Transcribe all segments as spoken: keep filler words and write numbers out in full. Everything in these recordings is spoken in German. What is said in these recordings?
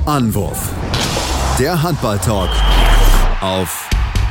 Anwurf. Der Handball-Talk auf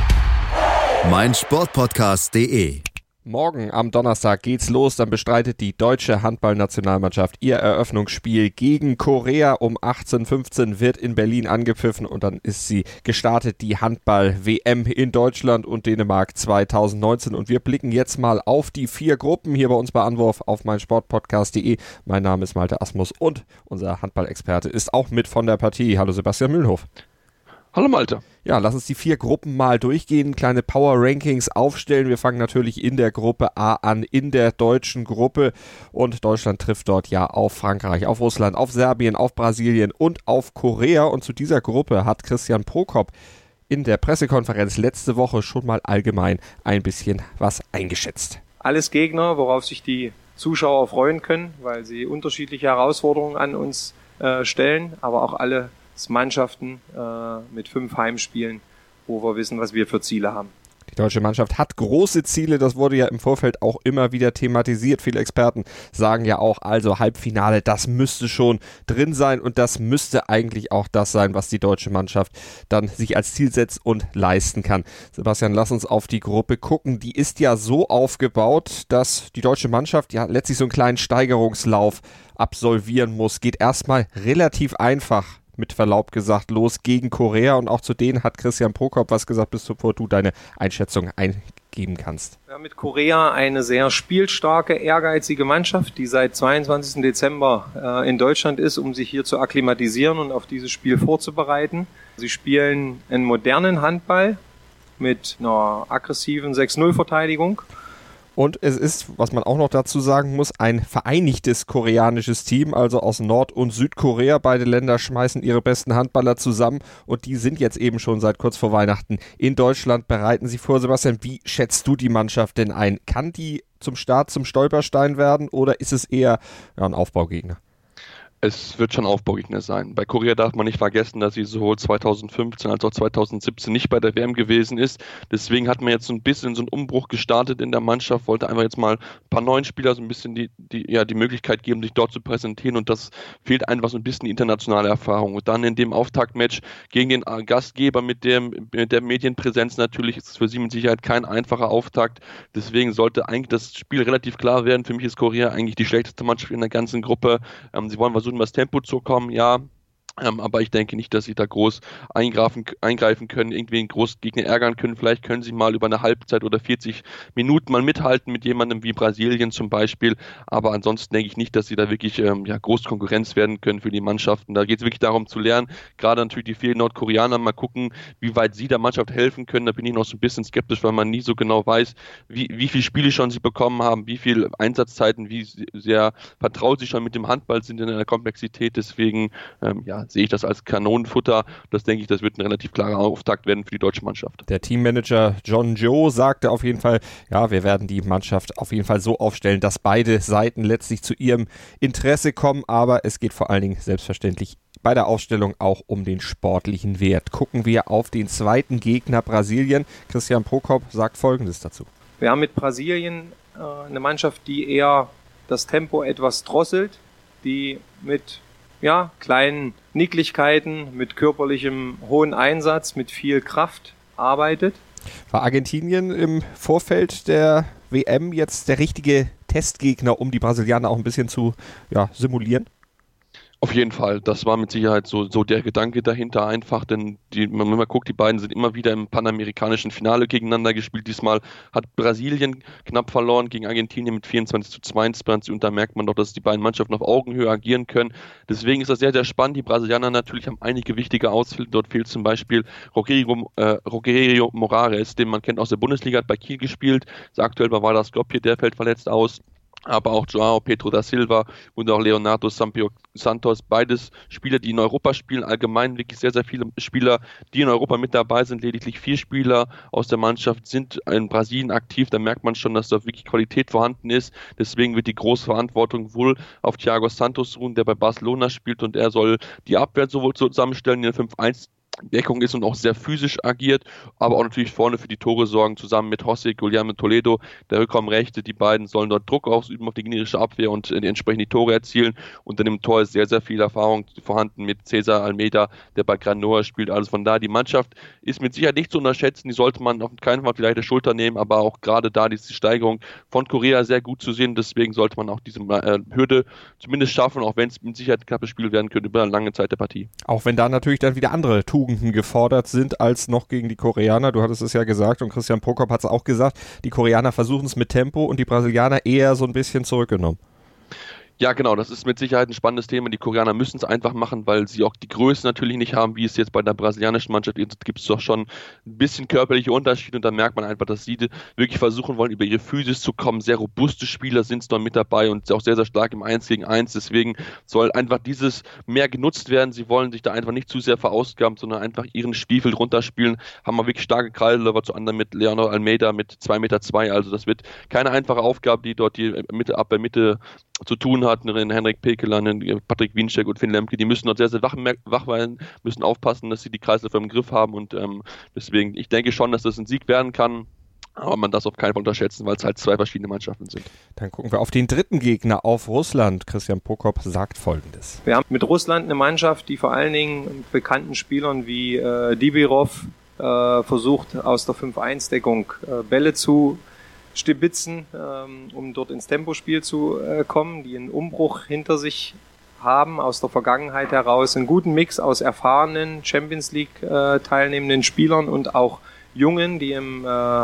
meinsportpodcast punkt de. Morgen am Donnerstag geht's los, dann bestreitet die deutsche Handballnationalmannschaft ihr Eröffnungsspiel gegen Korea. Um achtzehn Uhr fünfzehn wird in Berlin angepfiffen und dann ist sie gestartet, die Handball-W M in Deutschland und Dänemark zwanzig neunzehn. Und wir blicken jetzt mal auf die vier Gruppen hier bei uns bei Anwurf auf meinsportpodcast punkt de. Mein Name ist Malte Asmus und unser Handballexperte ist auch mit von der Partie. Hallo Sebastian Mühlenhof. Hallo Malte. Ja, lass uns die vier Gruppen mal durchgehen, kleine Power-Rankings aufstellen. Wir fangen natürlich in der Gruppe A an, in der deutschen Gruppe. Und Deutschland trifft dort ja auf Frankreich, auf Russland, auf Serbien, auf Brasilien und auf Korea. Und zu dieser Gruppe hat Christian Prokop in der Pressekonferenz letzte Woche schon mal allgemein ein bisschen was eingeschätzt. Alles Gegner, worauf sich die Zuschauer freuen können, weil sie unterschiedliche Herausforderungen an uns äh, stellen, aber auch alle Mannschaften äh, mit fünf Heimspielen, wo wir wissen, was wir für Ziele haben. Die deutsche Mannschaft hat große Ziele, das wurde ja im Vorfeld auch immer wieder thematisiert. Viele Experten sagen ja auch, also Halbfinale, das müsste schon drin sein und das müsste eigentlich auch das sein, was die deutsche Mannschaft dann sich als Ziel setzt und leisten kann. Sebastian, lass uns auf die Gruppe gucken. Die ist ja so aufgebaut, dass die deutsche Mannschaft ja letztlich so einen kleinen Steigerungslauf absolvieren muss. Geht erstmal relativ einfach, mit Verlaub gesagt, los gegen Korea, und auch zu denen hat Christian Prokop was gesagt, bis bevor du deine Einschätzung eingeben kannst. Wir haben mit Korea eine sehr spielstarke, ehrgeizige Mannschaft, die seit zweiundzwanzigsten Dezember äh, in Deutschland ist, um sich hier zu akklimatisieren und auf dieses Spiel vorzubereiten. Sie spielen einen modernen Handball mit einer aggressiven sechs null Verteidigung. Und es ist, was man auch noch dazu sagen muss, ein vereinigtes koreanisches Team, also aus Nord- und Südkorea. Beide Länder schmeißen ihre besten Handballer zusammen und die sind jetzt eben schon seit kurz vor Weihnachten in Deutschland, bereiten sie vor. Sebastian, wie schätzt du die Mannschaft denn ein? Kann die zum Start zum Stolperstein werden oder ist es eher ja, ein Aufbaugegner? Es wird schon Aufbaugegner sein. Bei Korea darf man nicht vergessen, dass sie sowohl zwanzig fünfzehn als auch zwanzig siebzehn nicht bei der W M gewesen ist. Deswegen hat man jetzt so ein bisschen so einen Umbruch gestartet in der Mannschaft, wollte einfach jetzt mal ein paar neuen Spieler so ein bisschen die, die, ja, die Möglichkeit geben, sich dort zu präsentieren, und das fehlt einfach so ein bisschen die internationale Erfahrung. Und dann in dem Auftaktmatch gegen den Gastgeber mit, dem, mit der Medienpräsenz natürlich ist es für sie mit Sicherheit kein einfacher Auftakt. Deswegen sollte eigentlich das Spiel relativ klar werden. Für mich ist Korea eigentlich die schlechteste Mannschaft in der ganzen Gruppe. Ähm, sie wollen versuchen, das Tempo zu kommen, ja, ähm, aber ich denke nicht, dass sie da groß eingreifen, eingreifen können, irgendwie einen großen Gegner ärgern können. Vielleicht können sie mal über eine Halbzeit oder vierzig Minuten mal mithalten mit jemandem wie Brasilien zum Beispiel, aber ansonsten denke ich nicht, dass sie da wirklich ähm, ja, groß Konkurrenz werden können für die Mannschaften. Da geht es wirklich darum zu lernen, gerade natürlich die vielen Nordkoreaner, mal gucken, wie weit sie der Mannschaft helfen können. Da bin ich noch so ein bisschen skeptisch, weil man nie so genau weiß, wie, wie viele Spiele schon sie bekommen haben, wie viele Einsatzzeiten, wie sehr vertraut sie schon mit dem Handball sind in der Komplexität. Deswegen ähm, ja, sehe ich das als Kanonenfutter. Das denke ich, das wird ein relativ klarer Auftakt werden für die deutsche Mannschaft. Der Teammanager John Joe sagte auf jeden Fall, ja, wir werden die Mannschaft auf jeden Fall so aufstellen, dass beide Seiten letztlich zu ihrem Interesse kommen, aber es geht vor allen Dingen selbstverständlich bei der Aufstellung auch um den sportlichen Wert. Gucken wir auf den zweiten Gegner Brasilien. Christian Prokop sagt Folgendes dazu. Wir haben mit Brasilien äh, eine Mannschaft, die eher das Tempo etwas drosselt, die mit ja, kleinen Nicklichkeiten, mit körperlichem hohen Einsatz, mit viel Kraft arbeitet. War Argentinien im Vorfeld der W M jetzt der richtige Testgegner, um die Brasilianer auch ein bisschen zu ja, simulieren? Auf jeden Fall, das war mit Sicherheit so, so der Gedanke dahinter einfach, denn die, wenn man mal guckt, die beiden sind immer wieder im panamerikanischen Finale gegeneinander gespielt. Diesmal hat Brasilien knapp verloren gegen Argentinien mit vierundzwanzig zu zweiundzwanzig, und da merkt man doch, dass die beiden Mannschaften auf Augenhöhe agieren können. Deswegen ist das sehr, sehr spannend. Die Brasilianer natürlich haben einige wichtige Ausfälle. Dort fehlt zum Beispiel Rogerio, äh, Rogerio Moraes, den man kennt aus der Bundesliga, hat bei Kiel gespielt, ist aktuell bei Vardar Skopje, der fällt verletzt aus. Aber auch João Pedro da Silva und auch Leonardo Sampaio Santos, beides Spieler, die in Europa spielen, allgemein wirklich sehr, sehr viele Spieler, die in Europa mit dabei sind. Lediglich vier Spieler aus der Mannschaft sind in Brasilien aktiv. Da merkt man schon, dass da wirklich Qualität vorhanden ist. Deswegen wird die große Verantwortung wohl auf Thiago Santos ruhen, der bei Barcelona spielt, und er soll die Abwehr sowohl zusammenstellen in der fünf eins Deckung ist und auch sehr physisch agiert, aber auch natürlich vorne für die Tore sorgen, zusammen mit Hosik, Guillermo Toledo, der Rückraumrechte, die beiden sollen dort Druck ausüben auf die gegnerische Abwehr und äh, entsprechend die Tore erzielen, und dann im Tor ist sehr, sehr viel Erfahrung vorhanden mit Cesar Almeida, der bei Granollers spielt, also von daher, die Mannschaft ist mit Sicherheit nicht zu unterschätzen, die sollte man auf keinen Fall auf die leichte Schulter nehmen, aber auch gerade da ist die Steigerung von Korea sehr gut zu sehen, deswegen sollte man auch diese äh, Hürde zumindest schaffen, auch wenn es mit Sicherheit ein knappes Spiel werden könnte über eine lange Zeit der Partie. Auch wenn da natürlich dann wieder andere Tugenden gefordert sind als noch gegen die Koreaner. Du hattest es ja gesagt und Christian Prokop hat es auch gesagt, die Koreaner versuchen es mit Tempo und die Brasilianer eher so ein bisschen zurückgenommen. Ja, genau, das ist mit Sicherheit ein spannendes Thema. Die Koreaner müssen es einfach machen, weil sie auch die Größe natürlich nicht haben, wie es jetzt bei der brasilianischen Mannschaft ist. Gibt es doch schon ein bisschen körperliche Unterschiede und da merkt man einfach, dass sie wirklich versuchen wollen, über ihre Physis zu kommen. Sehr robuste Spieler sind es noch mit dabei und auch sehr, sehr stark im eins gegen eins. Deswegen soll einfach dieses mehr genutzt werden. Sie wollen sich da einfach nicht zu sehr verausgaben, sondern einfach ihren Stiefel runterspielen. Haben wir wirklich starke Kreisläufer, zu anderen mit Leonardo Almeida mit zwei Meter zwei. Also das wird keine einfache Aufgabe, die dort die Mitte ab der Mitte zu tun hatten, Henrik Pekeland, Patrick Wiencheck und Finn Lemke, die müssen dort sehr, sehr wach, wach werden, müssen aufpassen, dass sie die Kreisläufe im Griff haben und ähm, deswegen, ich denke schon, dass das ein Sieg werden kann, aber man darf es auf keinen Fall unterschätzen, weil es halt zwei verschiedene Mannschaften sind. Dann gucken wir auf den dritten Gegner, auf Russland. Christian Prokop sagt Folgendes. Wir haben mit Russland eine Mannschaft, die vor allen Dingen mit bekannten Spielern wie äh, Dibirov äh, versucht, aus der fünf eins Deckung äh, Bälle zu stibitzen, ähm, um dort ins Tempospiel zu äh, kommen, die einen Umbruch hinter sich haben, aus der Vergangenheit heraus, einen guten Mix aus erfahrenen Champions League äh, teilnehmenden Spielern und auch Jungen, die im, äh,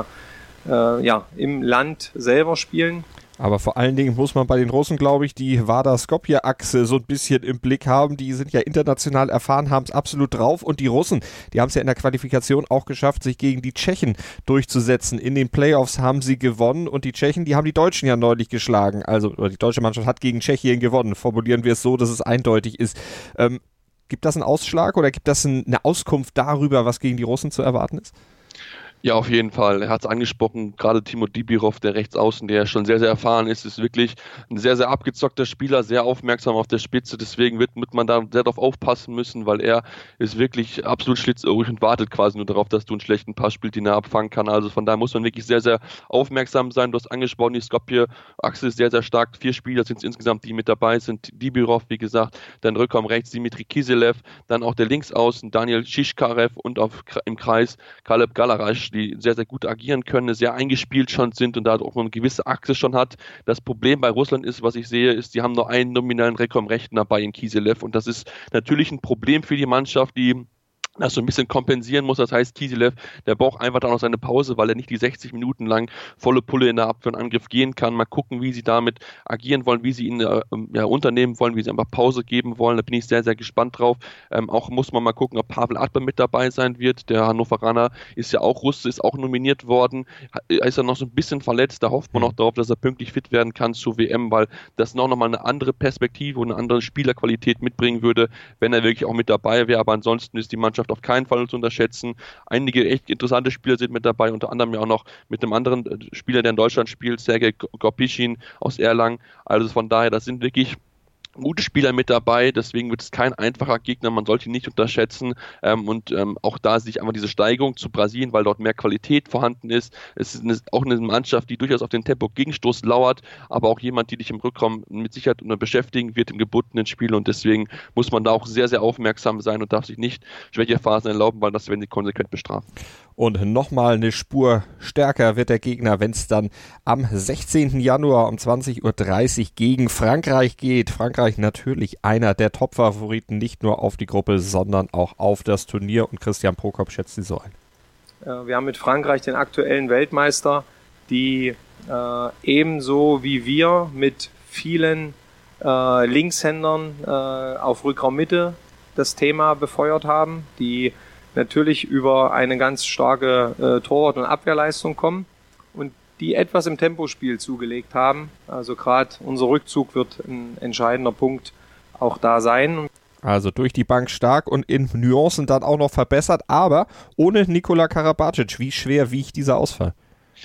äh, ja, im Land selber spielen. Aber vor allen Dingen muss man bei den Russen, glaube ich, die Vardar-Skopje-Achse so ein bisschen im Blick haben. Die sind ja international erfahren, haben es absolut drauf. Und die Russen, die haben es ja in der Qualifikation auch geschafft, sich gegen die Tschechen durchzusetzen. In den Playoffs haben sie gewonnen und die Tschechen, die haben die Deutschen ja neulich geschlagen. Also oder die deutsche Mannschaft hat gegen Tschechien gewonnen. Formulieren wir es so, dass es eindeutig ist. Ähm, gibt das einen Ausschlag oder gibt das ein, eine Auskunft darüber, was gegen die Russen zu erwarten ist? Ja, auf jeden Fall. Er hat es angesprochen, gerade Timo Dibirov, der Rechtsaußen, der schon sehr, sehr erfahren ist, ist wirklich ein sehr, sehr abgezockter Spieler, sehr aufmerksam auf der Spitze. Deswegen wird, wird man da sehr darauf aufpassen müssen, weil er ist wirklich absolut schlitzohrig und wartet quasi nur darauf, dass du einen schlechten Pass spielst, den er abfangen kann. Also von daher muss man wirklich sehr, sehr aufmerksam sein. Du hast angesprochen, die Skopje-Achse ist sehr, sehr stark. Vier Spieler sind es insgesamt, die mit dabei sind. Dibirov, wie gesagt, dann Rückraum rechts Dimitri Kiselev, dann auch der Linksaußen Daniel Shishkarev und auf, im Kreis Kaleb Galarasch, die sehr, sehr gut agieren können, sehr eingespielt schon sind und da auch eine gewisse Achse schon hat. Das Problem bei Russland ist, was ich sehe, ist, die haben nur einen nominellen Rückraumrechten dabei in Kiselev und das ist natürlich ein Problem für die Mannschaft, die das so ein bisschen kompensieren muss. Das heißt, Kiselev, der braucht einfach da noch seine Pause, weil er nicht die sechzig Minuten lang volle Pulle in der Abwehr und Angriff gehen kann. Mal gucken, wie sie damit agieren wollen, wie sie ihn äh, ja, unternehmen wollen, wie sie einfach Pause geben wollen. Da bin ich sehr, sehr gespannt drauf. Ähm, auch muss man mal gucken, ob Pavel Adler mit dabei sein wird. Der Hannoveraner ist ja auch Russe, ist auch nominiert worden. Er ist ja noch so ein bisschen verletzt. Da hofft man noch darauf, dass er pünktlich fit werden kann zur W M, weil das noch mal eine andere Perspektive und eine andere Spielerqualität mitbringen würde, wenn er wirklich auch mit dabei wäre. Aber ansonsten ist die Mannschaft auf keinen Fall zu unterschätzen. Einige echt interessante Spieler sind mit dabei, unter anderem ja auch noch mit einem anderen Spieler, der in Deutschland spielt, Sergej Gorpischin aus Erlangen. Also von daher, das sind wirklich gute Spieler mit dabei, deswegen wird es kein einfacher Gegner, man sollte ihn nicht unterschätzen ähm, und ähm, auch da sich einfach diese Steigerung zu Brasilien, weil dort mehr Qualität vorhanden ist. Es ist eine, auch eine Mannschaft, die durchaus auf den Tempo-Gegenstoß lauert, aber auch jemand, die dich im Rückraum mit Sicherheit beschäftigen wird im gebundenen Spiel und deswegen muss man da auch sehr, sehr aufmerksam sein und darf sich nicht Schwächephasen erlauben, weil das werden sie konsequent bestrafen. Und nochmal eine Spur stärker wird der Gegner, wenn es dann am sechzehnten Januar um zwanzig Uhr dreißig gegen Frankreich geht. Frankreich natürlich einer der Top-Favoriten, nicht nur auf die Gruppe, sondern auch auf das Turnier. Und Christian Prokop schätzt sie so ein. Wir haben mit Frankreich den aktuellen Weltmeister, die äh, ebenso wie wir mit vielen äh, Linkshändern äh, auf Rückraummitte das Thema befeuert haben, die natürlich über eine ganz starke äh, Torwart- und Abwehrleistung kommen und die etwas im Tempospiel zugelegt haben. Also gerade unser Rückzug wird ein entscheidender Punkt auch da sein. Also durch die Bank stark und in Nuancen dann auch noch verbessert, aber ohne Nikola Karabatic. Wie schwer wiegt dieser Ausfall?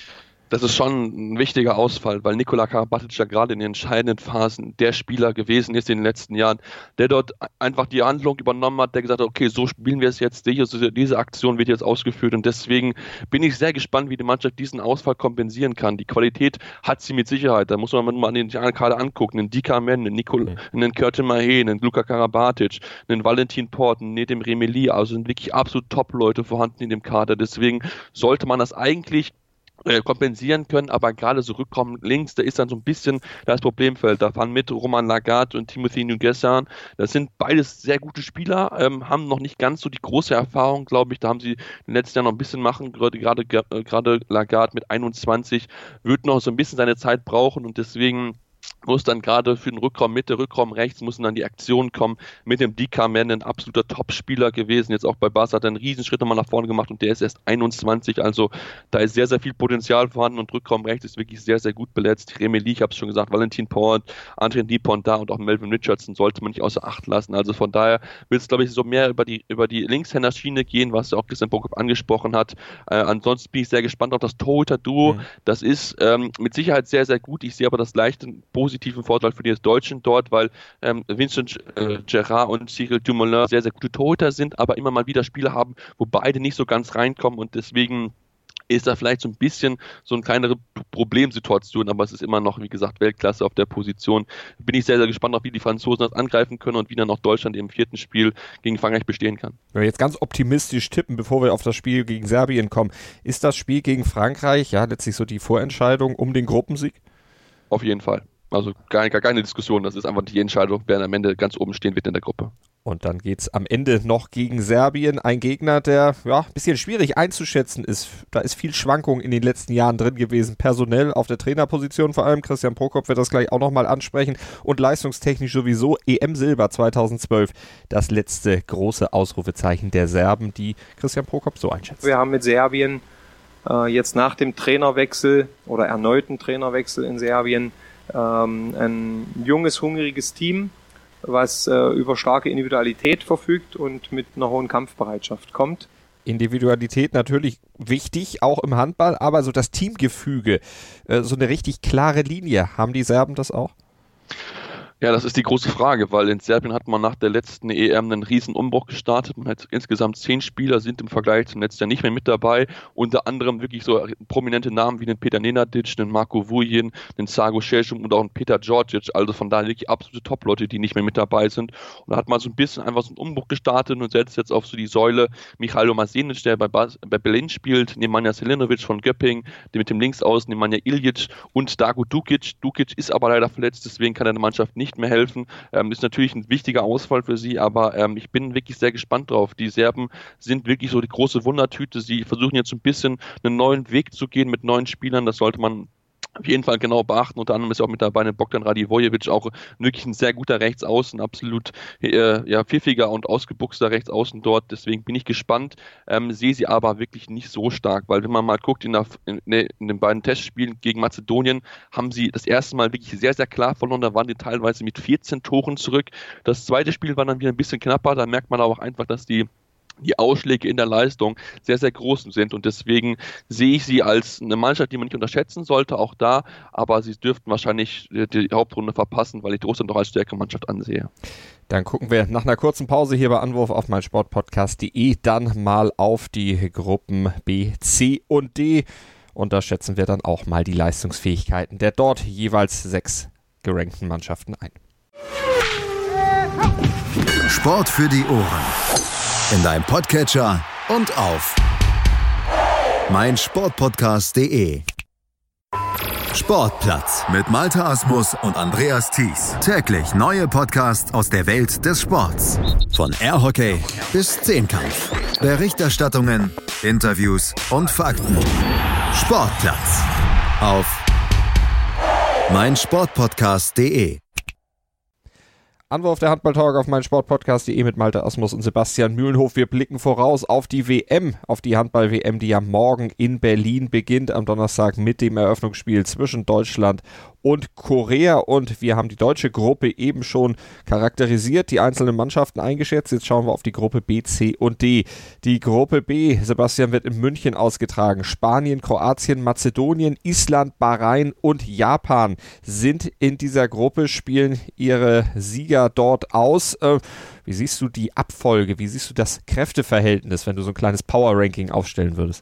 Das ist schon ein wichtiger Ausfall, weil Nikola Karabatic ja gerade in den entscheidenden Phasen der Spieler gewesen ist in den letzten Jahren, der dort einfach die Handlung übernommen hat, der gesagt hat, okay, so spielen wir es jetzt, diese, diese Aktion wird jetzt ausgeführt und deswegen bin ich sehr gespannt, wie die Mannschaft diesen Ausfall kompensieren kann. Die Qualität hat sie mit Sicherheit, da muss man mal an den Kader angucken, einen Dika Men, einen, Nicol- einen Curtin Mahé, einen Luka Karabatic, einen Valentin Port, einen Nedim Remeli, also sind wirklich absolut Top-Leute vorhanden in dem Kader, deswegen sollte man das eigentlich kompensieren können, aber gerade so Rückraum links, da ist dann so ein bisschen das Problemfeld. Da fahren mit Romain Lagarde und Timothy Nguessan. Das sind beides sehr gute Spieler, ähm, haben noch nicht ganz so die große Erfahrung, glaube ich. Da haben sie in den letzten Jahren noch ein bisschen machen. Gerade, gerade, gerade Lagarde mit einundzwanzig wird noch so ein bisschen seine Zeit brauchen und deswegen muss dann gerade für den Rückraum Mitte, Rückraum rechts, müssen dann die Aktionen kommen mit dem Dika Men, ein absoluter Top-Spieler gewesen, jetzt auch bei Barca hat er einen Riesenschritt nochmal nach vorne gemacht und der ist erst einundzwanzig, also da ist sehr, sehr viel Potenzial vorhanden und Rückraum rechts ist wirklich sehr, sehr gut beletzt. Remeli, ich habe es schon gesagt, Valentin Port, André Dupont da und auch Melvin Richardson sollte man nicht außer Acht lassen, also von daher wird es, glaube ich, so mehr über die, über die Linkshänderschiene gehen, was ja auch Christian Prokop angesprochen hat. Äh, ansonsten bin ich sehr gespannt auf das Torhüter-Duo, mhm. das ist ähm, mit Sicherheit sehr, sehr gut, ich sehe aber das leichte positiven Vorteil für die Deutschen dort, weil ähm, Vincent äh, Gerard und Cyril Dumoulin sehr, sehr gute Torhüter sind, aber immer mal wieder Spiele haben, wo beide nicht so ganz reinkommen und deswegen ist da vielleicht so ein bisschen so eine kleinere Problemsituation, aber es ist immer noch, wie gesagt, Weltklasse auf der Position. Bin ich sehr, sehr gespannt, auch wie die Franzosen das angreifen können und wie dann auch Deutschland im vierten Spiel gegen Frankreich bestehen kann. Wenn wir jetzt ganz optimistisch tippen, bevor wir auf das Spiel gegen Serbien kommen, ist das Spiel gegen Frankreich ja letztlich so die Vorentscheidung um den Gruppensieg? Auf jeden Fall. Also gar, gar keine Diskussion, das ist einfach die Entscheidung, wer am Ende ganz oben stehen wird in der Gruppe. Und dann geht es am Ende noch gegen Serbien, ein Gegner, der ja ein bisschen schwierig einzuschätzen ist. Da ist viel Schwankung in den letzten Jahren drin gewesen, personell auf der Trainerposition vor allem. Christian Prokop wird das gleich auch nochmal ansprechen und leistungstechnisch sowieso. E M-Silber zweitausendzwölf, das letzte große Ausrufezeichen der Serben, die Christian Prokop so einschätzt. Wir haben mit Serbien äh, jetzt nach dem Trainerwechsel oder erneuten Trainerwechsel in Serbien ähm, ein junges, hungriges Team, was äh, über starke Individualität verfügt und mit einer hohen Kampfbereitschaft kommt. Individualität natürlich wichtig, auch im Handball, aber so das Teamgefüge, äh, so eine richtig klare Linie, haben die Serben das auch? Ja, das ist die große Frage, weil in Serbien hat man nach der letzten E M einen riesen Umbruch gestartet. Man hat insgesamt zehn Spieler, sind im Vergleich zum letzten Jahr nicht mehr mit dabei. Unter anderem wirklich so prominente Namen wie den Petar Nenadic, den Marko Vujin, den Sago Šešum und auch den Petar Djordjic. Also von daher wirklich absolute Top-Leute, die nicht mehr mit dabei sind. Und da hat man so ein bisschen einfach so einen Umbruch gestartet und setzt jetzt auf so die Säule Mihailo Masenic, der bei, Bas- bei Berlin spielt, Nemanja Selinovic von Göpping, der mit dem Linksaußen Nemanja Iljic und Dago Dukic. Dukic ist aber leider verletzt, deswegen kann er der Mannschaft nicht mehr helfen. Ähm, ist natürlich ein wichtiger Ausfall für sie, aber ähm, ich bin wirklich sehr gespannt drauf. Die Serben sind wirklich so die große Wundertüte. Sie versuchen jetzt so ein bisschen einen neuen Weg zu gehen mit neuen Spielern. Das sollte man auf jeden Fall genau beachten. Unter anderem ist auch mit dabei eine Bogdan Radivojevic, auch wirklich ein sehr guter Rechtsaußen, absolut äh, ja, pfiffiger und ausgebuchster Rechtsaußen dort. Deswegen bin ich gespannt, ähm, sehe sie aber wirklich nicht so stark, weil wenn man mal guckt, in, der, in, in den beiden Testspielen gegen Mazedonien haben sie das erste Mal wirklich sehr, sehr klar verloren. Da waren die teilweise mit vierzehn Toren zurück. Das zweite Spiel war dann wieder ein bisschen knapper. Da merkt man aber auch einfach, dass die die Ausschläge in der Leistung sehr, sehr groß sind und deswegen sehe ich sie als eine Mannschaft, die man nicht unterschätzen sollte, auch da, aber sie dürften wahrscheinlich die Hauptrunde verpassen, weil ich Russland doch als stärkere Mannschaft ansehe. Dann gucken wir nach einer kurzen Pause hier bei Anwurf auf meinsportpodcast punkt de dann mal auf die Gruppen B, C und D und da schätzen wir dann auch mal die Leistungsfähigkeiten der dort jeweils sechs gerankten Mannschaften ein. Sport für die Ohren. In deinem Podcatcher und auf meinsportpodcast punkt de. Sportplatz mit Malte Asmus und Andreas Thies. Täglich neue Podcasts aus der Welt des Sports. Von Airhockey bis Zehnkampf. Berichterstattungen, Interviews und Fakten. Sportplatz auf meinsportpodcast punkt de. Anwurf der Handball-Talk auf meinsportpodcast punkt de mit Malte Asmus und Sebastian Mühlenhof. Wir blicken voraus auf die W M, auf die Handball-W M, die ja morgen in Berlin beginnt, am Donnerstag mit dem Eröffnungsspiel zwischen Deutschland und Korea. Und wir haben die deutsche Gruppe eben schon charakterisiert, die einzelnen Mannschaften eingeschätzt. Jetzt schauen wir auf die Gruppe B, C und D. Die Gruppe B, Sebastian, wird in München ausgetragen. Spanien, Kroatien, Mazedonien, Island, Bahrain und Japan sind in dieser Gruppe, spielen ihre Sieger dort aus. Äh, wie siehst du die Abfolge? Wie siehst du das Kräfteverhältnis, wenn du so ein kleines Power-Ranking aufstellen würdest?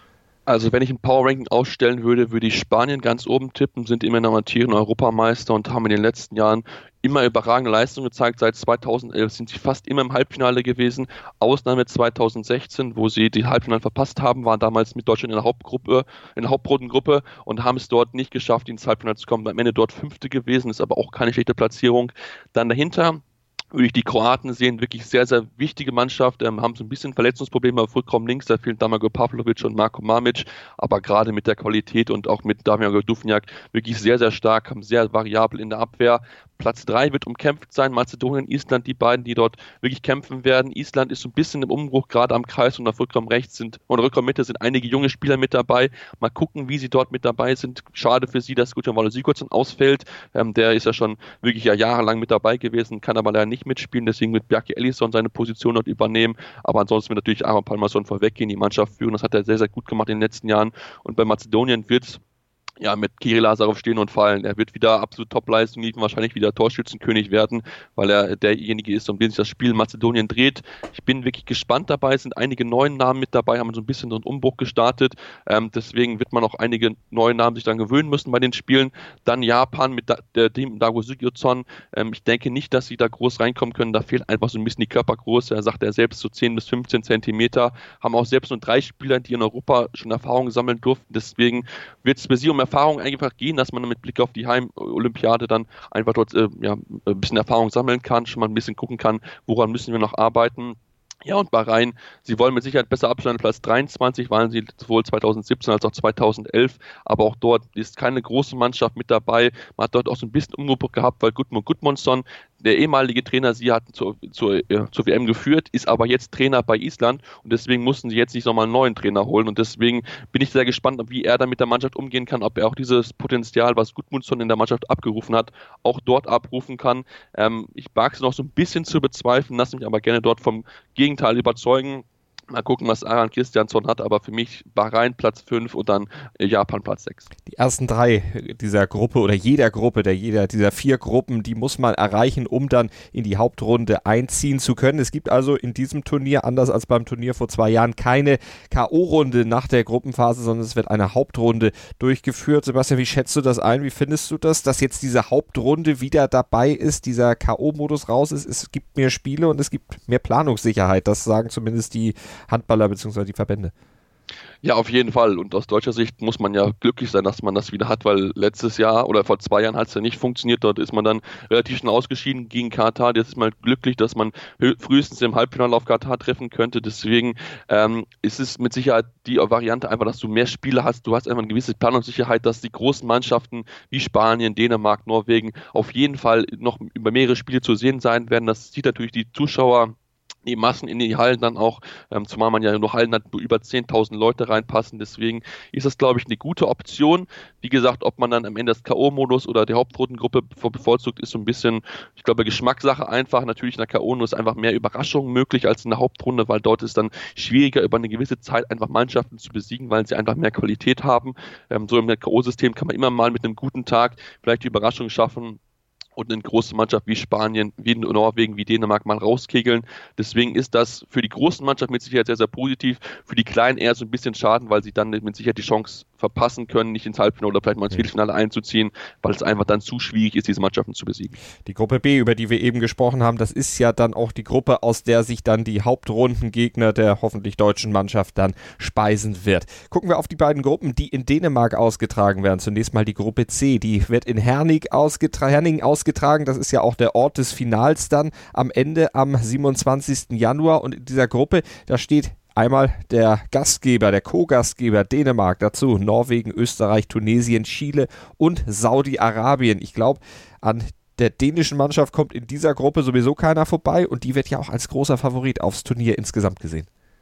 Also wenn ich ein Power-Ranking ausstellen würde, würde ich Spanien ganz oben tippen, sind immer noch amtierende Europameister und haben in den letzten Jahren immer überragende Leistungen gezeigt. Seit zweitausendelf sind sie fast immer im Halbfinale gewesen. Ausnahme zweitausendsechzehn, wo sie die Halbfinale verpasst haben, waren damals mit Deutschland in der Hauptgruppe, in der Hauptrundengruppe und haben es dort nicht geschafft, ins Halbfinale zu kommen. Am Ende dort Fünfte gewesen, ist aber auch keine schlechte Platzierung. Dann dahinter würde ich die Kroaten sehen, wirklich sehr, sehr wichtige Mannschaft, ähm, haben so ein bisschen Verletzungsprobleme auf Rückraum links, da fehlen Damago Pavlovic und Marko Mamic, aber gerade mit der Qualität und auch mit Damir Duvnjak wirklich sehr, sehr stark, haben sehr variabel in der Abwehr. Platz drei wird umkämpft sein, Mazedonien, Island, die beiden, die dort wirklich kämpfen werden. Island ist so ein bisschen im Umbruch, gerade am Kreis und auf Rückraum rechts sind und Rückraum Mitte sind einige junge Spieler mit dabei. Mal gucken, wie sie dort mit dabei sind. Schade für sie, dass Gutjan Walle Sigurdsson ausfällt. Ähm, der ist ja schon wirklich ja jahrelang mit dabei gewesen, kann aber leider nicht mitspielen, deswegen wird Bjarke Ellison seine Position dort übernehmen. Aber ansonsten wird natürlich Aron Palmason vorweggehen, die Mannschaft führen. Das hat er sehr, sehr gut gemacht in den letzten Jahren. Und bei Mazedonien wird es ja, mit Kirill Lazarov stehen und fallen. Er wird wieder absolut Top-Leistung liefern, wahrscheinlich wieder Torschützenkönig werden, weil er derjenige ist, um den sich das Spiel in Mazedonien dreht. Ich bin wirklich gespannt dabei, es sind einige neue Namen mit dabei, haben so ein bisschen so einen Umbruch gestartet. Ähm, deswegen wird man auch einige neue Namen sich dann gewöhnen müssen bei den Spielen. Dann Japan mit da, der, dem Dago Sigurdsson. Ähm, ich denke nicht, dass sie da groß reinkommen können. Da fehlt einfach so ein bisschen die Körpergröße. Er sagt er selbst so zehn bis fünfzehn Zentimeter. Haben auch selbst nur drei Spieler, die in Europa schon Erfahrung sammeln durften. Deswegen wird es für sie um Erfahrung einfach gehen, dass man mit Blick auf die Heim-Olympiade dann einfach dort äh, ja, ein bisschen Erfahrung sammeln kann, schon mal ein bisschen gucken kann, woran müssen wir noch arbeiten. Ja, und Bahrain, sie wollen mit Sicherheit besser abschneiden. Platz dreiundzwanzig waren sie sowohl zweitausendsiebzehn als auch zweitausendelf, aber auch dort ist keine große Mannschaft mit dabei. Man hat dort auch so ein bisschen Umbruch gehabt, weil Gudmund Gudmundsson, der ehemalige Trainer, sie hatten zur, zur, ja, zur W M geführt, ist aber jetzt Trainer bei Island und deswegen mussten sie jetzt nicht nochmal einen neuen Trainer holen und deswegen bin ich sehr gespannt, wie er dann mit der Mannschaft umgehen kann, ob er auch dieses Potenzial, was Gudmundsson in der Mannschaft abgerufen hat, auch dort abrufen kann. Ähm, ich mag es noch so ein bisschen zu bezweifeln, lasse mich aber gerne dort vom Gegenteil überzeugen. Mal gucken, was Aran Christiansson hat, aber für mich Bahrain Platz fünf und dann Japan Platz sechs. Die ersten drei dieser Gruppe oder jeder Gruppe, der jeder dieser vier Gruppen, die muss man erreichen, um dann in die Hauptrunde einziehen zu können. Es gibt also in diesem Turnier, anders als beim Turnier vor zwei Jahren, keine K O-Runde nach der Gruppenphase, sondern es wird eine Hauptrunde durchgeführt. Sebastian, wie schätzt du das ein? Wie findest du das, dass jetzt diese Hauptrunde wieder dabei ist, dieser K O-Modus raus ist? Es gibt mehr Spiele und es gibt mehr Planungssicherheit. Das sagen zumindest die Handballer bzw. die Verbände. Ja, auf jeden Fall. Und aus deutscher Sicht muss man ja glücklich sein, dass man das wieder hat, weil letztes Jahr oder vor zwei Jahren hat es ja nicht funktioniert. Dort ist man dann relativ schnell ausgeschieden gegen Katar. Jetzt ist man glücklich, dass man frühestens im Halbfinale auf Katar treffen könnte. Deswegen ähm, ist es mit Sicherheit die Variante einfach, dass du mehr Spiele hast. Du hast einfach eine gewisse Planungssicherheit, dass die großen Mannschaften wie Spanien, Dänemark, Norwegen auf jeden Fall noch über mehrere Spiele zu sehen sein werden. Das sieht natürlich die Zuschauer, die Massen in die Hallen dann auch, ähm, zumal man ja noch Hallen hat, wo über zehntausend Leute reinpassen. Deswegen ist das, glaube ich, eine gute Option. Wie gesagt, ob man dann am Ende das K O-Modus oder die Hauptrundengruppe bevorzugt, ist so ein bisschen, ich glaube, Geschmackssache einfach. Natürlich in der K O-Runde ist einfach mehr Überraschungen möglich als in der Hauptrunde, weil dort ist dann schwieriger, über eine gewisse Zeit einfach Mannschaften zu besiegen, weil sie einfach mehr Qualität haben. Ähm, so im K O-System kann man immer mal mit einem guten Tag vielleicht die Überraschung schaffen und eine große Mannschaft wie Spanien, wie Norwegen, wie Dänemark mal rauskegeln. Deswegen ist das für die großen Mannschaft mit Sicherheit sehr, sehr positiv. Für die Kleinen eher so ein bisschen schaden, weil sie dann mit Sicherheit die Chance verpassen können, nicht ins Halbfinale oder vielleicht mal ins Viertelfinale einzuziehen, weil es einfach dann zu schwierig ist, diese Mannschaften zu besiegen. Die Gruppe B, über die wir eben gesprochen haben, das ist ja dann auch die Gruppe, aus der sich dann die Hauptrundengegner der hoffentlich deutschen Mannschaft dann speisen wird. Gucken wir auf die beiden Gruppen, die in Dänemark ausgetragen werden. Zunächst mal die Gruppe C, die wird in Herning ausgetra- Herning ausgetragen. Das ist ja auch der Ort des Finals dann am Ende am siebenundzwanzigsten Januar und in dieser Gruppe, da steht einmal der Gastgeber, der Co-Gastgeber Dänemark, dazu Norwegen, Österreich, Tunesien, Chile und Saudi-Arabien. Ich glaube, an der dänischen Mannschaft kommt in dieser Gruppe sowieso keiner vorbei und die wird ja auch als großer Favorit aufs Turnier insgesamt gesehen.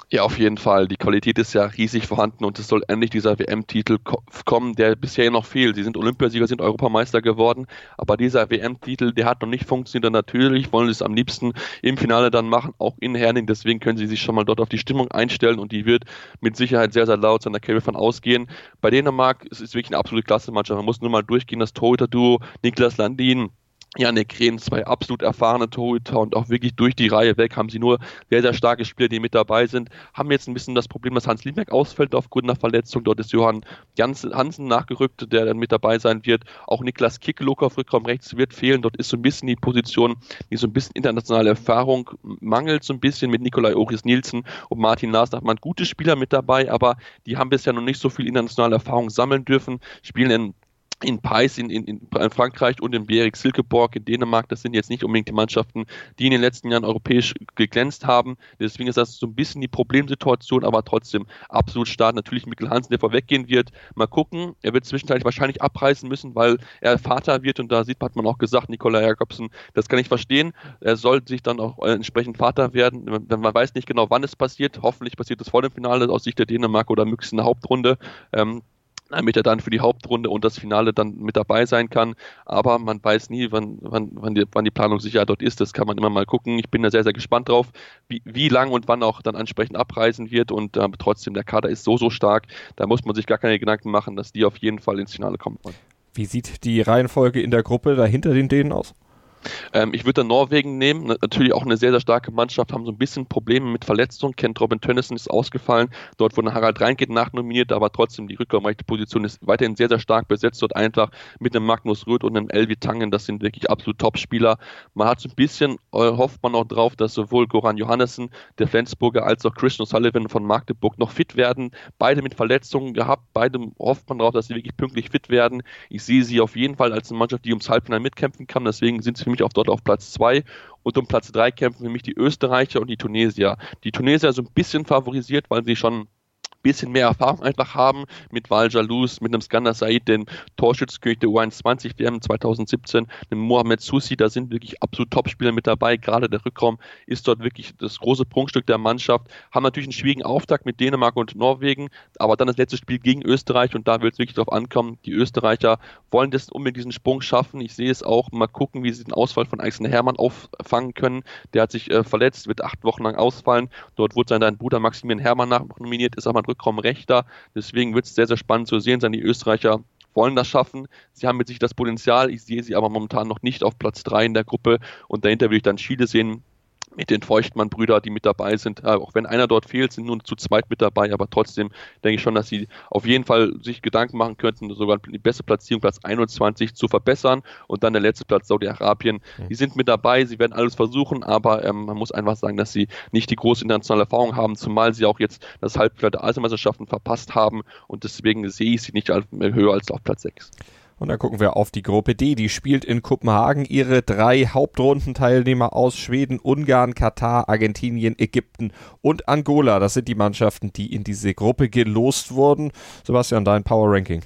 Ja, auf jeden Fall. Die Qualität ist ja riesig vorhanden und es soll endlich dieser W M-Titel ko- kommen, der bisher noch fehlt. Sie sind Olympiasieger, sind Europameister geworden, aber dieser W M-Titel, der hat noch nicht funktioniert. Und natürlich wollen sie es am liebsten im Finale dann machen, auch in Herning. Deswegen können sie sich schon mal dort auf die Stimmung einstellen und die wird mit Sicherheit sehr, sehr laut sein. Da können wir von ausgehen. Bei Dänemark ist es wirklich eine absolute Klasse-Mannschaft. Man muss nur mal durchgehen, das Torhüter-Duo Niklas Landin, Jannik Krehn, zwei absolut erfahrene Torhüter und auch wirklich durch die Reihe weg haben sie nur sehr, sehr starke Spieler, die mit dabei sind. Haben jetzt ein bisschen das Problem, dass Hans Liebeck ausfällt aufgrund einer Verletzung. Dort ist Johann Hansen nachgerückt, der dann mit dabei sein wird. Auch Niklas Kickelock auf Rückraum rechts wird fehlen. Dort ist so ein bisschen die Position, die so ein bisschen internationale Erfahrung mangelt, so ein bisschen mit Nikolai Oris Nielsen und Martin Lars. Da hat man gute Spieler mit dabei, aber die haben bisher noch nicht so viel internationale Erfahrung sammeln dürfen, spielen in in Pais in, in, in Frankreich und in Bierik Silkeborg in Dänemark. Das sind jetzt nicht unbedingt die Mannschaften, die in den letzten Jahren europäisch geglänzt haben. Deswegen ist das so ein bisschen die Problemsituation, aber trotzdem absolut stark. Natürlich Mikkel Hansen, der vorweggehen wird. Mal gucken. Er wird zwischenzeitlich wahrscheinlich abreißen müssen, weil er Vater wird und da sieht, hat man auch gesagt, Nikolai Jakobsen, das kann ich verstehen. Er soll sich dann auch entsprechend Vater werden. Man weiß nicht genau, wann es passiert. Hoffentlich passiert es vor dem Finale aus Sicht der Dänemark oder möglichst in der Hauptrunde. Ähm, damit er dann für die Hauptrunde und das Finale dann mit dabei sein kann. Aber man weiß nie, wann, wann, wann, die, wann die Planungssicherheit dort ist. Das kann man immer mal gucken. Ich bin da sehr, sehr gespannt drauf, wie, wie lang und wann auch dann entsprechend abreisen wird. Und äh, trotzdem, der Kader ist so, so stark. Da muss man sich gar keine Gedanken machen, dass die auf jeden Fall ins Finale kommen wollen. Wie sieht die Reihenfolge in der Gruppe dahinter den Dänen aus? Ähm, ich würde dann Norwegen nehmen, natürlich auch eine sehr, sehr starke Mannschaft, haben so ein bisschen Probleme mit Verletzungen. Kent Robin Tönnissen ist ausgefallen, dort wurde Harald Reinke nachnominiert, aber trotzdem die rückraumrechte Position ist weiterhin sehr, sehr stark besetzt, dort einfach mit einem Magnus Röth und einem Elvi Tangen, das sind wirklich absolut Top-Spieler. Man hat so ein bisschen, äh, hofft man auch drauf, dass sowohl Goran Johannessen, der Flensburger, als auch Christian O'Sullivan von Magdeburg noch fit werden, beide mit Verletzungen gehabt, beide hofft man drauf, dass sie wirklich pünktlich fit werden. Ich sehe sie auf jeden Fall als eine Mannschaft, die ums Halbfinale mitkämpfen kann, deswegen sind sie für mich auch dort auf Platz zwei und um Platz drei kämpfen für mich die Österreicher und die Tunesier. Die Tunesier so ein bisschen favorisiert, weil sie schon bisschen mehr Erfahrung einfach haben mit Val Jalous, mit einem Skander Said, den Torschützenkönig der U einundzwanzig W M zwanzig siebzehn, dem Mohamed Soussi, da sind wirklich absolut Top-Spieler mit dabei, gerade der Rückraum ist dort wirklich das große Prunkstück der Mannschaft, haben natürlich einen schwierigen Auftakt mit Dänemark und Norwegen, aber dann das letzte Spiel gegen Österreich und da wird es wirklich darauf ankommen, die Österreicher wollen das unbedingt diesen Sprung schaffen, ich sehe es auch, mal gucken, wie sie den Ausfall von Alexander Herrmann auffangen können, der hat sich äh, verletzt, wird acht Wochen lang ausfallen, dort wurde sein Bruder Maximilian Herrmann nachnominiert, ist aber Rückraum rechter, deswegen wird es sehr, sehr spannend zu sehen sein. Die Österreicher wollen das schaffen, sie haben mit sich das Potenzial, ich sehe sie aber momentan noch nicht auf Platz drei in der Gruppe und dahinter will ich dann Chile sehen, mit den Feuchtmann-Brüdern, die mit dabei sind. Äh, auch wenn einer dort fehlt, sind nur zu zweit mit dabei, aber trotzdem denke ich schon, dass sie auf jeden Fall sich Gedanken machen könnten, sogar die beste Platzierung, Platz einundzwanzig, zu verbessern und dann der letzte Platz, Saudi-Arabien. Mhm. Die sind mit dabei, sie werden alles versuchen, aber ähm, man muss einfach sagen, dass sie nicht die große internationale Erfahrung haben, zumal sie auch jetzt das Halbfinale der Asienmeisterschaften verpasst haben und deswegen sehe ich sie nicht höher als auf Platz sechs. Und dann gucken wir auf die Gruppe D. Die spielt in Kopenhagen ihre drei Hauptrundenteilnehmer aus Schweden, Ungarn, Katar, Argentinien, Ägypten und Angola. Das sind die Mannschaften, die in diese Gruppe gelost wurden. Sebastian, dein Power Ranking.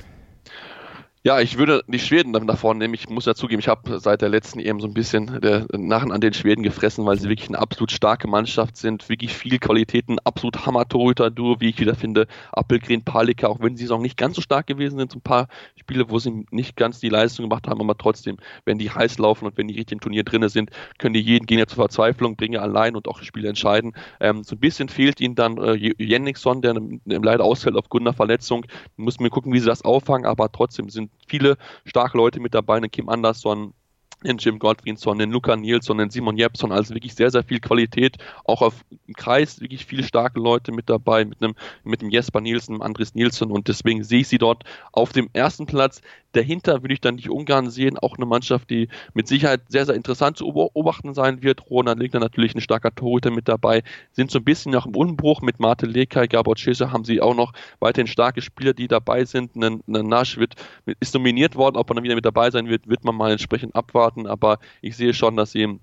Ja, ich würde die Schweden da vorne nehmen. Ich muss ja zugeben, ich habe seit der letzten E M so ein bisschen der Narren an den Schweden gefressen, weil sie wirklich eine absolut starke Mannschaft sind, wirklich viel Qualitäten, absolut Hammer-Torhüter-Duo, wie ich wieder finde, Appelgren, Palika, auch wenn sie auch nicht ganz so stark gewesen sind, so ein paar Spiele, wo sie nicht ganz die Leistung gemacht haben, aber trotzdem, wenn die heiß laufen und wenn die richtig im Turnier drin sind, können die jeden Gegner zur Verzweiflung bringen, allein und auch Spiele entscheiden. Ähm, so ein bisschen fehlt ihnen dann äh, Jenniksson, der leider ausfällt aufgrund einer Verletzung. Muss mir gucken, wie sie das auffangen, aber trotzdem sind viele starke Leute mit dabei, einen Kim Andersson, den Jim Gottfriedson, den Luca Nilsson, den Simon Jeppsson, also wirklich sehr, sehr viel Qualität, auch auf dem Kreis wirklich viele starke Leute mit dabei, mit einem, mit dem Jesper Nielsen, Andres Nielsen und deswegen sehe ich sie dort auf dem ersten Platz. Dahinter würde ich dann die Ungarn sehen, auch eine Mannschaft, die mit Sicherheit sehr, sehr interessant zu beobachten sein wird. Ronald Legner natürlich ein starker Torhüter mit dabei, sind so ein bisschen nach dem Umbruch mit Mate Lekaj, Gabor Cesar haben sie auch noch weiterhin starke Spieler, die dabei sind. Ein Nasch wird, ist nominiert worden, ob er dann wieder mit dabei sein wird, wird man mal entsprechend abwarten, aber ich sehe schon, dass sie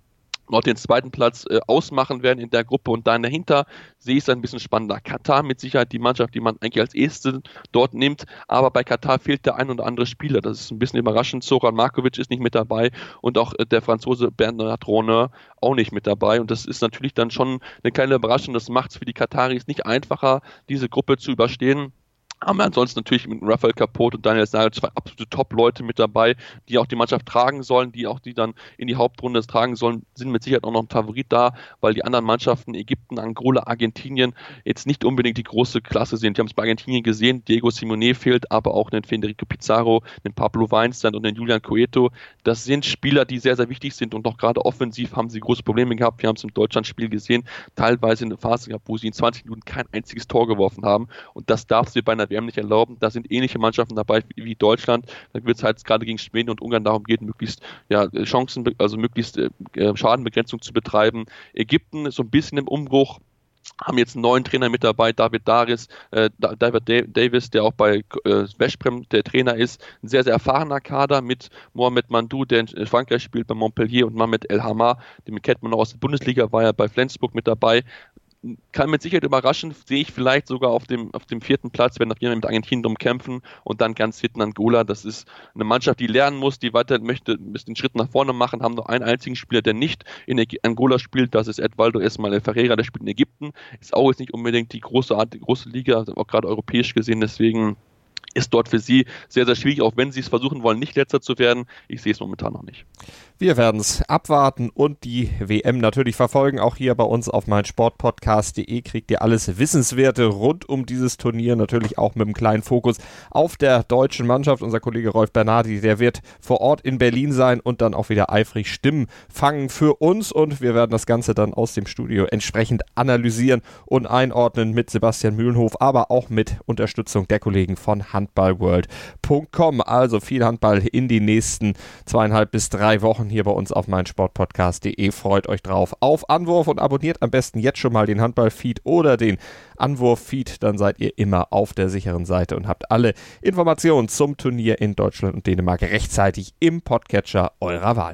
noch den zweiten Platz äh, ausmachen werden in der Gruppe und dann dahinter sehe ich es ein bisschen spannender. Katar mit Sicherheit die Mannschaft, die man eigentlich als erste dort nimmt, aber bei Katar fehlt der ein oder andere Spieler. Das ist ein bisschen überraschend. Zoran Markovic ist nicht mit dabei und auch äh, der Franzose Bernard Ronner auch nicht mit dabei und das ist natürlich dann schon eine kleine Überraschung. Das macht es für die Kataris nicht einfacher, diese Gruppe zu überstehen. Haben wir ansonsten natürlich mit Rafael Capote und Daniel Sahel zwei absolute Top-Leute mit dabei, die auch die Mannschaft tragen sollen, die auch die dann in die Hauptrunde tragen sollen, sind mit Sicherheit auch noch ein Favorit da, weil die anderen Mannschaften, Ägypten, Angola, Argentinien, jetzt nicht unbedingt die große Klasse sind. Die haben es bei Argentinien gesehen, Diego Simone fehlt, aber auch den Federico Pizarro, den Pablo Weinstein und den Julian Cueto. Das sind Spieler, die sehr, sehr wichtig sind und auch gerade offensiv haben sie große Probleme gehabt. Wir haben es im Deutschlandspiel gesehen, teilweise in der Phase gehabt, wo sie in zwanzig Minuten kein einziges Tor geworfen haben und das darf sie bei einer W M nicht erlauben. Da sind ähnliche Mannschaften dabei wie Deutschland. Da wird es halt gerade gegen Schweden und Ungarn darum gehen, möglichst ja, Chancen, also möglichst äh, Schadenbegrenzung zu betreiben. Ägypten ist so ein bisschen im Umbruch. Haben jetzt einen neuen Trainer mit dabei, David Daris, äh, David Davis, der auch bei äh, Veszprem der Trainer ist. Ein sehr, sehr erfahrener Kader mit Mohamed Mandou, der in Frankreich spielt bei Montpellier und Mohamed El Hamar, den kennt man auch aus der Bundesliga, war ja bei Flensburg mit dabei. Kann mit Sicherheit überraschen, sehe ich vielleicht sogar auf dem, auf dem vierten Platz, wenn noch jemand mit Argentinien drum kämpfen und dann ganz hinten Angola. Das ist eine Mannschaft, die lernen muss, die weiter möchte, müsste einen Schritt nach vorne machen, haben nur einen einzigen Spieler, der nicht in Angola spielt, das ist Edvaldo Esmael Ferreira, der spielt in Ägypten, ist auch jetzt nicht unbedingt die große, die große Liga, auch gerade europäisch gesehen, deswegen ist dort für sie sehr, sehr schwierig, auch wenn sie es versuchen wollen, nicht Letzter zu werden. Ich sehe es momentan noch nicht. Wir werden es abwarten und die W M natürlich verfolgen. Auch hier bei uns auf meinsportpodcast punkt de kriegt ihr alles Wissenswerte rund um dieses Turnier. Natürlich auch mit einem kleinen Fokus auf der deutschen Mannschaft. Unser Kollege Rolf Bernardi, der wird vor Ort in Berlin sein und dann auch wieder eifrig Stimmen fangen für uns. Und wir werden das Ganze dann aus dem Studio entsprechend analysieren und einordnen mit Sebastian Mühlenhof, aber auch mit Unterstützung der Kollegen von handballworld punkt com. Also viel Handball in die nächsten zweieinhalb bis drei Wochen hier bei uns auf meinsportpodcast punkt de. Freut euch drauf auf Anwurf und abonniert am besten jetzt schon mal den Handball-Feed oder den Anwurf-Feed. Dann seid ihr immer auf der sicheren Seite und habt alle Informationen zum Turnier in Deutschland und Dänemark rechtzeitig im Podcatcher eurer Wahl.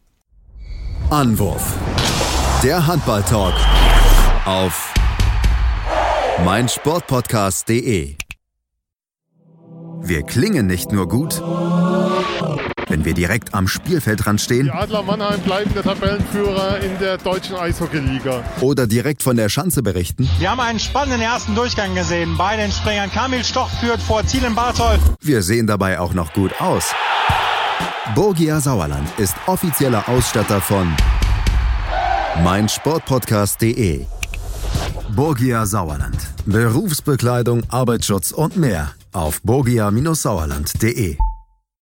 Anwurf. Der Handball-Talk auf meinsportpodcast punkt de. Wir klingen nicht nur gut, wenn wir direkt am Spielfeldrand stehen. Die Adler Mannheim bleiben der Tabellenführer in der deutschen Eishockeyliga. Oder direkt von der Schanze berichten. Wir haben einen spannenden ersten Durchgang gesehen. Bei den Springern Kamil Stoch führt vor Ziel in Bartol. Wir sehen dabei auch noch gut aus. Borgia Sauerland ist offizieller Ausstatter von meinsportpodcast punkt de. Borgia Sauerland. Berufsbekleidung, Arbeitsschutz und mehr auf borgia Bindestrich sauerland punkt de.